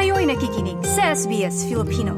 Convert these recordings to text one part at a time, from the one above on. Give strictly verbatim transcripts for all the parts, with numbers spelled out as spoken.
Kayo'y nakikinig sa S B S Filipino.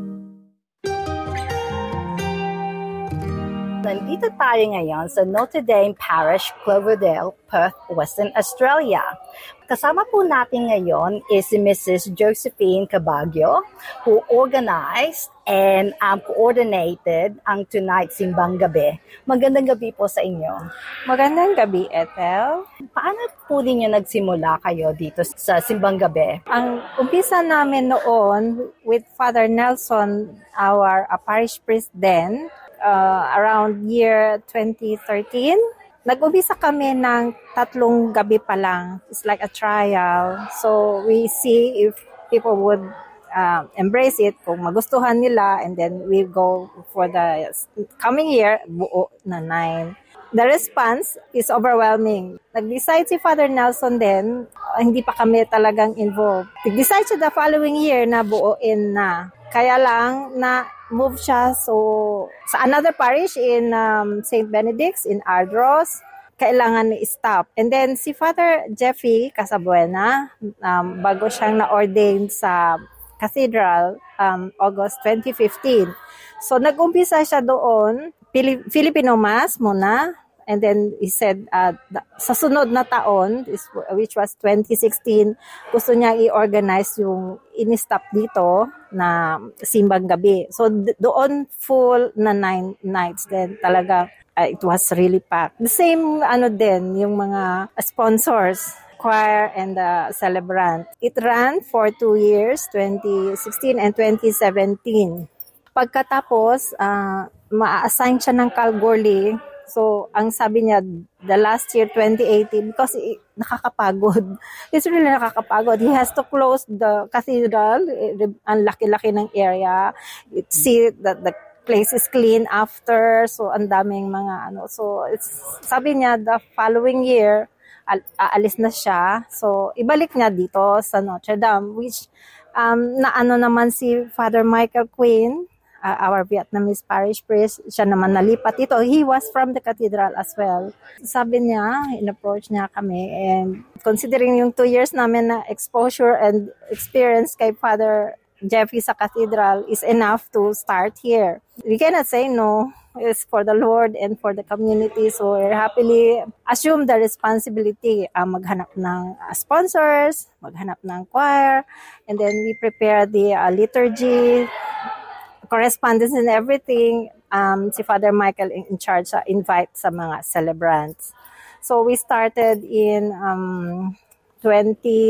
Nandito tayo ngayon sa Notre Dame Parish, Cloverdale, Perth, Western Australia. Kasama po natin ngayon is si Missus Josephine Cabaggio, who organized and um, coordinated ang Tonight Simbang Gabi. Magandang gabi po sa inyo. Magandang gabi, Ethel. Paano po ninyo nagsimula kayo dito sa Simbang Gabi? Ang umpisa namin noon with Father Nelson, our uh, parish priest then, uh, around year twenty thirteen, nag-umpisa kami ng tatlong gabi pa lang. It's like a trial. So we see if people would uh, embrace it, kung magustuhan nila, and then we go for the coming year, buo na nine. The response is overwhelming. Nag-decide si Father Nelson din, uh, hindi pa kami talagang involved. Nag-decide siya the following year na buuin na. Kaya lang na move siya so sa another parish in um, Saint Benedict's in Ardros, kailangan i-stop. And then si Father Jeffy Casabuena, um, bago siyang na-ordained sa Cathedral um, August twenty fifteen. So nag-umpisa siya doon, Pili- Filipino Mass muna, and then he said, uh, sa sunod na taon, which was twenty sixteen, gusto niya i-organize yung in-stop dito na simbang gabi. So doon full na nine nights din talaga. Uh, it was really packed. The same ano din, yung mga sponsors, choir and the celebrant. It ran for two years, twenty sixteen and twenty seventeen. Pagkatapos, uh, ma-assign siya ng Kalgoorlie. So, ang sabi niya, the last year, twenty eighteen, because it, nakakapagod. It's really nakakapagod. He has to close the cathedral. Ang laki-laki ng area. It, see that the place is clean after. So, ang daming mga ano. So, it's, sabi niya, the following year, al- aalis na siya. So, ibalik niya dito sa Notre Dame, which um, na ano naman si Father Michael Quinn, Uh, our Vietnamese parish priest, siya naman nalipat ito. He was from the cathedral as well. Sabi niya, in-approach niya kami, and considering yung two years namin na exposure and experience kay Father Jeffy sa cathedral is enough to start here. We cannot say no. It's for the Lord and for the community. So we happily assume the responsibility. Uh, maghanap ng uh, sponsors, maghanap ng choir, and then we prepare the uh, liturgy, correspondence and everything. Um, si Father Michael in, in charge sa invite sa mga celebrants. So we started in um, twenty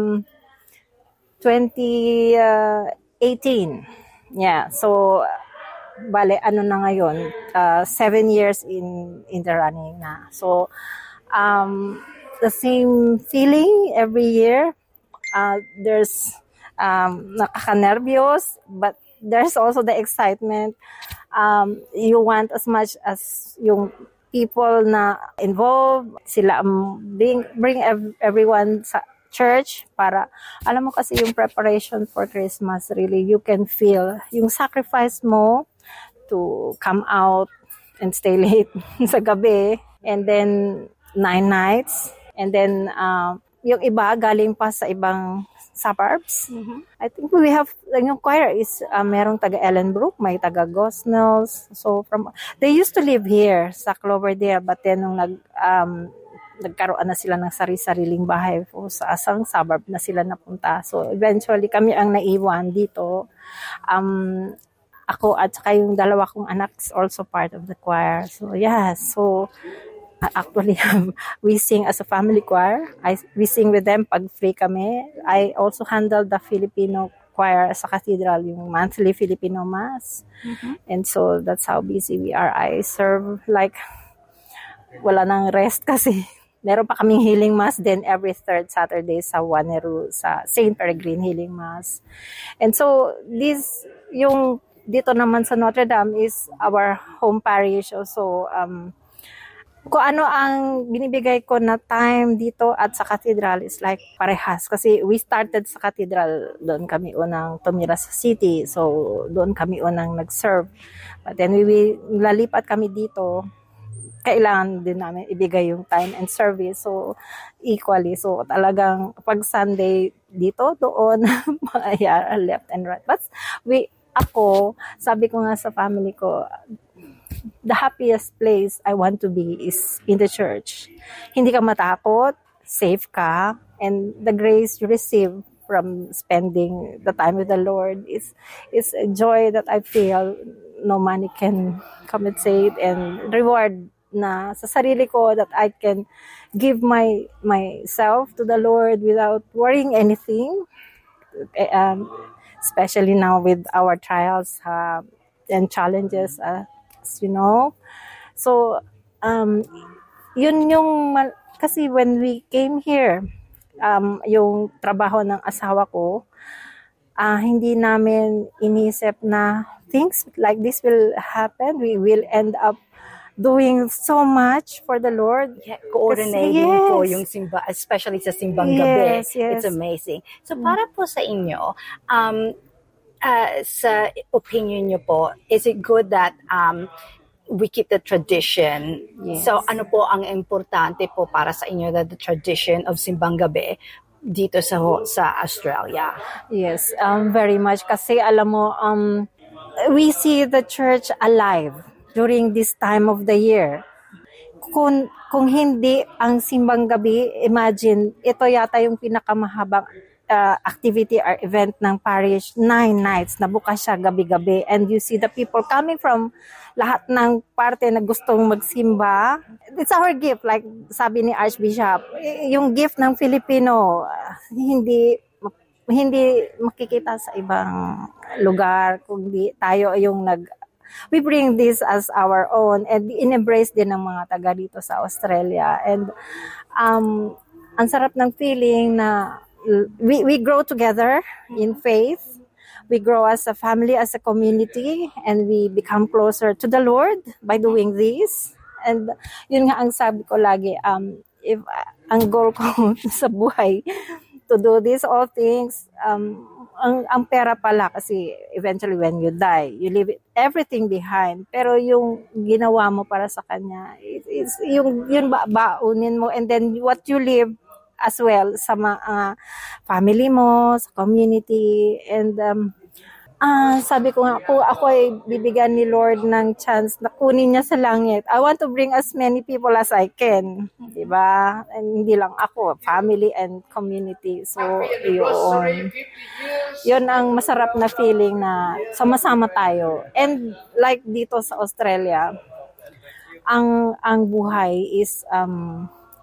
eighteen. Yeah, so bale ano na ngayon, uh, seven years in in the running na. So um, the same feeling every year. Uh, there's um, nakaka-nervyos, but there's also the excitement. Um, you want as much as yung people na involved, sila um, bring, bring ev- everyone sa church para, alam mo kasi yung preparation for Christmas, really, you can feel yung sacrifice mo to come out and stay late sa gabi, and then nine nights, and then uh, yung iba galing pa sa ibang suburbs. Mm-hmm. I think we have, yung choir is, uh, merong taga Ellenbrook, may taga Gosnells. So, from, they used to live here sa Cloverdale, but then nung nag, um, nagkaroon na sila ng sari-sariling bahay po sa asang suburb na sila napunta. So, eventually, kami ang naiwan dito. Um, ako at saka yung dalawa kong anak is also part of the choir. So, yeah. So, actually, um, we sing as a family choir. I, we sing with them pag free kami. I also handle the Filipino choir sa cathedral, yung monthly Filipino Mass. Mm-hmm. And so, that's how busy we are. I serve like, wala nang rest kasi meron pa kaming healing Mass then every third Saturday sa Wanneroo, sa Saint Peregrine Healing Mass. And so, this, yung dito naman sa Notre Dame is our home parish. So, um, kung ano ang binibigay ko na time dito at sa cathedral is like parehas. Kasi we started sa cathedral, doon kami unang tumira sa city. So, doon kami unang nag-serve. But then, we, we lalipat kami dito. kailangan din namin ibigay yung time and service. So, equally. So, talagang pag Sunday dito, doon, yeah, left and right. But we, ako, sabi ko nga sa family ko, the happiest place I want to be is in the church. Hindi ka matakot, safe ka, and the grace you receive from spending the time with the Lord is is a joy that I feel no money can compensate, and reward na sa sarili ko that I can give my myself to the Lord without worrying anything, um, especially now with our trials uh, and challenges, uh, as you know. So um, yun yung kasi when we came here, um, yung trabaho ng asawa ko, uh, hindi namin inisip na things like this will happen. We will end up doing so much for the Lord. Yeah, coordinating yes. po yung simba, especially sa simbang gabi. Yes, yes. It's amazing. So para po sa inyo, um, uh, sa opinion nyo po, is it good that um, we keep the tradition? Yes. So ano po ang importante po para sa inyo, that the tradition of simbang gabi dito sa sa Australia? Yes, um, very much. Kasi alam mo, um, we see the church alive during this time of the year. Kung, kung hindi ang simbang gabi, imagine, ito yata yung pinakamahabang uh, activity or event ng parish, nine nights, na bukas siya gabi-gabi. And you see the people coming from lahat ng parte na gustong magsimba. It's our gift, like sabi ni Archbishop, yung gift ng Filipino, uh, hindi hindi makikita sa ibang lugar, kundi tayo yung nag we bring this as our own, and in-embrace din ng mga taga dito sa Australia. And um, ang sarap ng feeling na we, we grow together in faith, we grow as a family, as a community, and we become closer to the Lord by doing this. And yun nga ang sabi ko lagi, um, if uh, ang goal ko sa buhay, to do these all things, um, ang, ang pera pala kasi eventually when you die, you leave it, everything behind. Pero yung ginawa mo para sa Kanya, it, it's, yung, yung ba, baunin mo, and then what you live as well sa mga uh, family mo, sa community. And um, ah, sabi ko nga, kung ako ay bibigyan ni Lord ng chance na kunin niya sa langit, I want to bring as many people as I can. Diba? And hindi lang ako, family and community. So, yun. Yun ang masarap na feeling na sama-sama tayo. And like dito sa Australia, ang ang buhay is um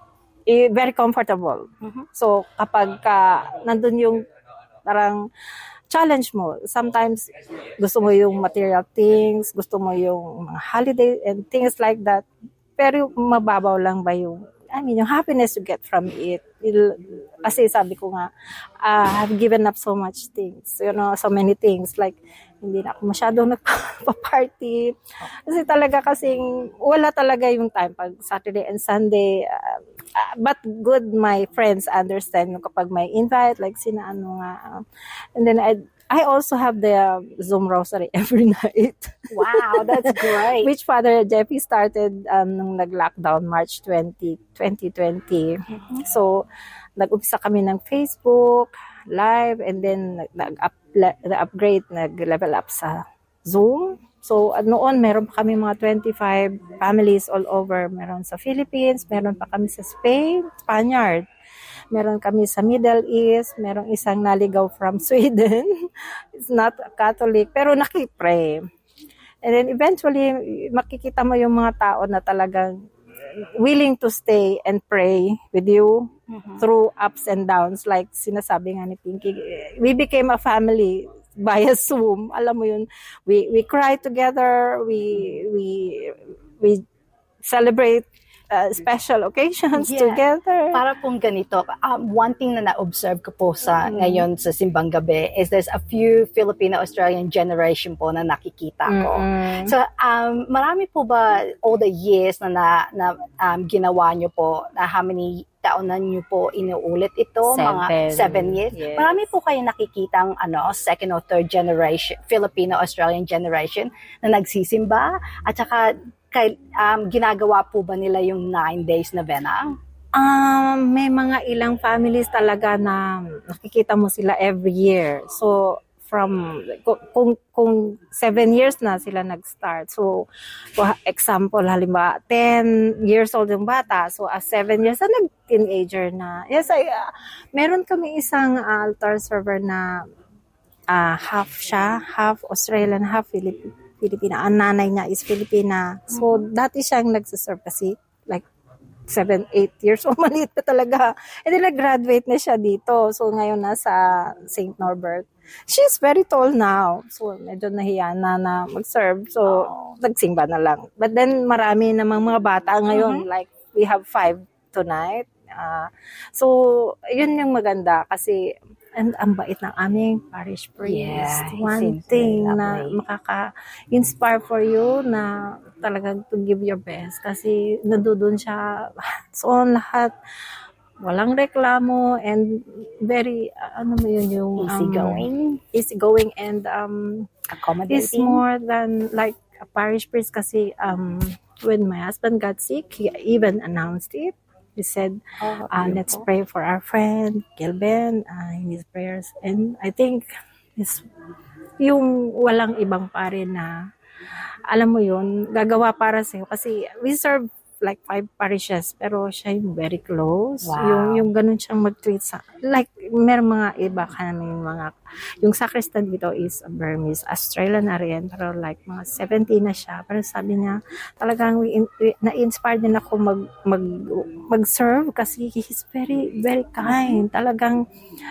eh, very comfortable. Mm-hmm. So, kapag ka, nandun yung parang challenge mo. Sometimes, gusto mo yung material things, gusto mo yung mga holiday and things like that. Pero mababaw lang ba yung, I mean, yung happiness you get from it. It'll, kasi sabi ko nga, uh, I've given up so much things, you know, so many things. Like, hindi na ako masyadong nagpa-party. Kasi talaga kasing, wala talaga yung time pag Saturday and Sunday. Uh, uh, but good, my friends understand kapag may invite, like sina ano nga. Uh, and then I I also have the Zoom rosary every night. Wow, that's great. Which Father Jeffy started um, nung nag-lockdown March twentieth, twenty twenty. Mm-hmm. So, nag-upisa kami ng Facebook live, and then nag-upgrade, nag-level up sa Zoom. So, noon, meron pa kami mga twenty-five families all over. Meron sa Philippines, meron pa kami sa Spain, Spaniard. Meron kami sa Middle East, merong isang naligaw from Sweden. It's not Catholic, pero nakipray. And then eventually, makikita mo yung mga tao na talagang willing to stay and pray with you mm-hmm. through ups and downs. Like sinasabi nga ni Pinky, we became a family via Zoom. Alam mo yun, we we cry together, we we we celebrate Uh, special occasions yeah. together. Para pong ganito, um, one thing na na-observe ko po sa mm. ngayon sa Simbang Gabi is there's a few Filipino-Australian generation po na nakikita ko. Mm-hmm. So, um, marami po ba all the years na, na, na um, ginawa nyo po, na how many taon na nyo po inuulit ito? Seven. Mga seven years? Yes. Marami po kayo nakikitang ano, second or third generation, Filipino-Australian generation na nagsisimba at saka kay, um, ginagawa po ba nila yung nine days novena? Um, may mga ilang families talaga na nakikita mo sila every year. So, from, kung, kung seven years na sila nag-start. So, for example, halimbawa, ten years old yung bata. So, as seven years na nag-teenager na. Yes, I, uh, meron kami isang uh, altar server na uh, half siya, half Australian, half Filip- Filipina. Ang nanay niya is Filipina. So, dati siyang nagsiserve kasi like seven, eight years old. Maliit pa talaga. And then, nag-graduate na siya dito. So, ngayon nasa Saint Norbert. She's very tall now. So, medyo nahiya na na mag-serve. So, oh. nagsimba na lang. But then, marami namang mga bata ngayon. Mm-hmm. Like, we have five tonight. Uh, so, yun yung maganda. Kasi, and ang bait ng aming parish priest. Yeah, one thing na makaka-inspire for you na talagang to give your best. Kasi, nandoon siya. So, lahat. Walang reklamo and very, uh, ano mo yun yung... Easygoing. Um, easygoing and um, accommodating. It's more than like a parish priest kasi um, when my husband got sick, he even announced it. He said, oh, uh, let's pray for our friend, Gilben, uh, in his prayers. And I think it's yung walang ibang pare na, alam mo yun, gagawa para sa'yo. Kasi we serve like five parishes, pero siya yung very close. Wow. Yung, yung ganun siyang mag-treat sa, like, meron mga iba ka namin mga, yung sacristan dito is a Burmese, Australian na rin, pero like mga seventy na siya. Pero sabi niya, talagang we, we, na-inspire din ako mag, mag, mag-serve kasi he's very, very kind. Talagang,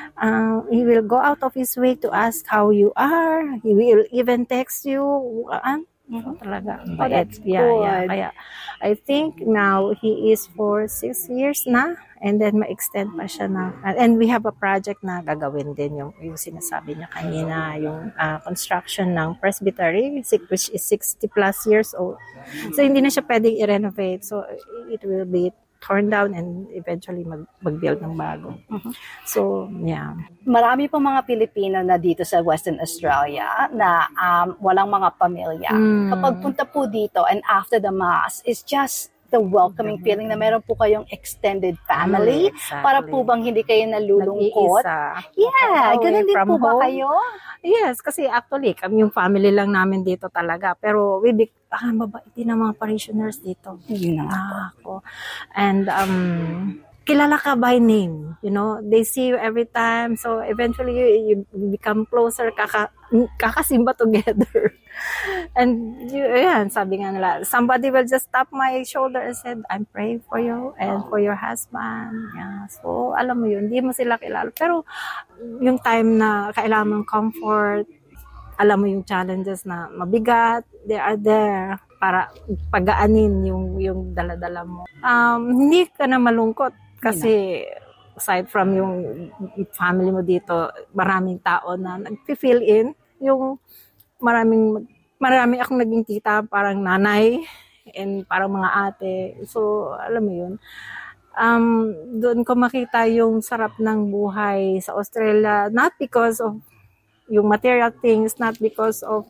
uh, he will go out of his way to ask how you are. He will even text you, uh, So, talaga. Oh, that's yeah, good. yeah. Kaya, I think now he is for six years na and then ma-extend pa siya na. And we have a project na gagawin din yung, yung sinasabi niya kanina, yung uh, construction ng presbytery, which is sixty plus years old. So, hindi na siya pwedeng i-renovate. So, it will be torn down and eventually mag, mag-build ng bago. Uh-huh. So, yeah. Marami pong mga Pilipino na dito sa Western Australia na um, walang mga pamilya. Mm. Kapag punta po dito and after the Mass, it's just the welcoming mm-hmm. feeling na meron po kayong extended family. Mm, exactly. Para po bang hindi kayo nalulungkot? Nag-iisa. Yeah, ganun din po ba kayo? Yes, kasi actually, kami yung family lang namin dito talaga. Pero we be, ah, mabait din ang mga parishioners dito. Yun na ah, ako. And, um, kilala ka by name, you know, they see you every time. So, eventually, you, you become closer, kaka, kakasimba together. And, you, yan, sabi nga nila, somebody will just tap my shoulder and said, I'm praying for you and for your husband. Yeah. So, alam mo yun, hindi mo sila kilala. Pero, yung time na kailangan mong comfort, alam mo yung challenges na mabigat, they are there para pagaanin yung, yung dala-dala mo. Um, hindi ka na malungkot kasi aside from yung family mo dito, maraming tao na nag-fill in. Yung maraming, marami akong naging tita, parang nanay, and parang mga ate. So, alam mo yun. Um, doon ko makita yung sarap ng buhay sa Australia, not because of yung material things, not because of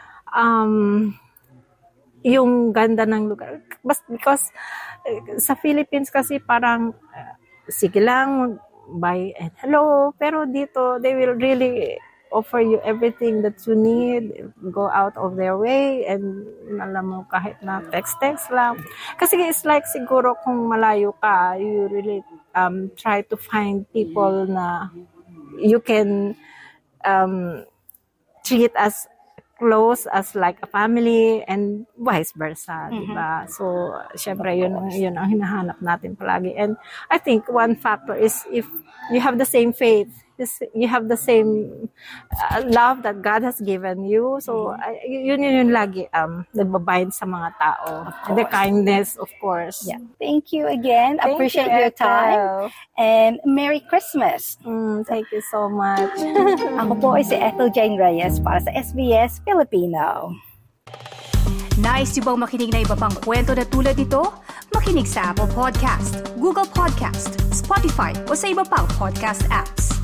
um, yung ganda ng lugar. But because uh, sa Philippines kasi parang, uh, sige lang, bye and hello. Pero dito, they will really offer you everything that you need, go out of their way, and alam mo, kahit na text-text lang. Kasi it's like siguro kung malayo ka, you really um, try to find people na you can um, treat as close as like a family and vice versa, mm-hmm. diba? So, syempre, yun, yun ang hinahanap natin palagi. And I think one factor is if you have the same faith, you have the same uh, love that God has given you. So, uh, yun yun yun lagi um, nagbabind sa mga tao. The kindness, of course. Yeah. Thank you again. Thank Appreciate you, your time. And Merry Christmas. Mm, thank you so much. Ako po ay si Ethel Jane Reyes para sa S B S Filipino. Nice yung bang makinig na iba pang kwento na tulad ito? Makinig sa Apple Podcast, Google Podcast, Spotify o sa iba pang podcast apps.